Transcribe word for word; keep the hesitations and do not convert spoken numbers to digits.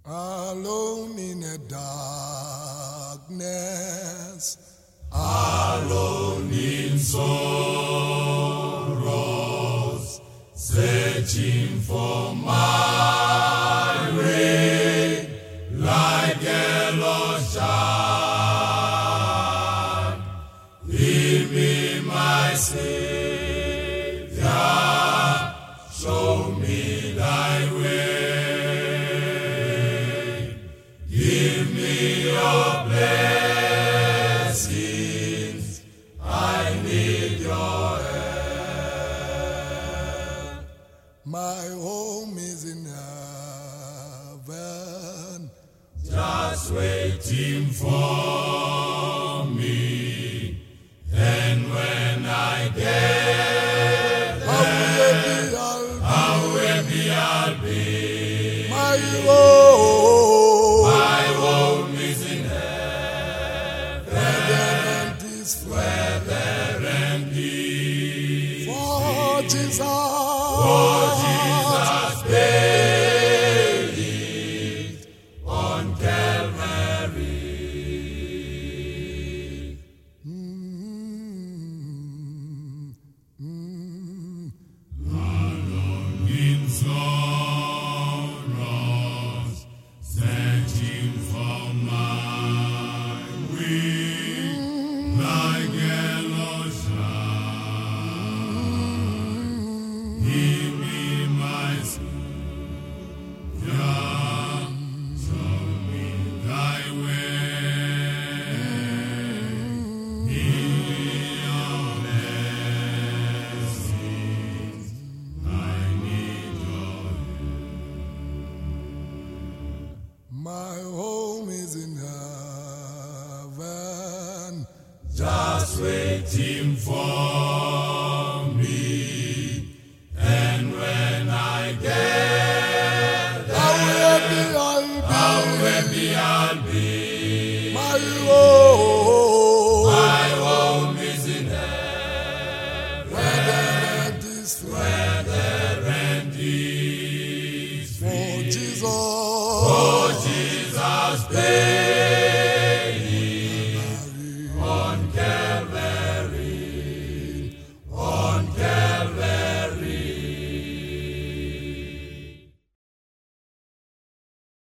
Alone in the darkness, alone in sorrows, searching for my way, like a lost child. Lead me, my Savior, show me thy way. Give me your blessings, I need your help. my home is in heaven, Just waiting for me, and when I get there, how happy I'll be. my home, My home is in heaven, and is where there and peace. for Jesus, For Jesus paid it on Calvary. Mm, mm. In sorrows, searching for my way, like a lost child. Give me my Savior, show me thy way. Give me your blessings, I need your My home is in heaven, just waiting for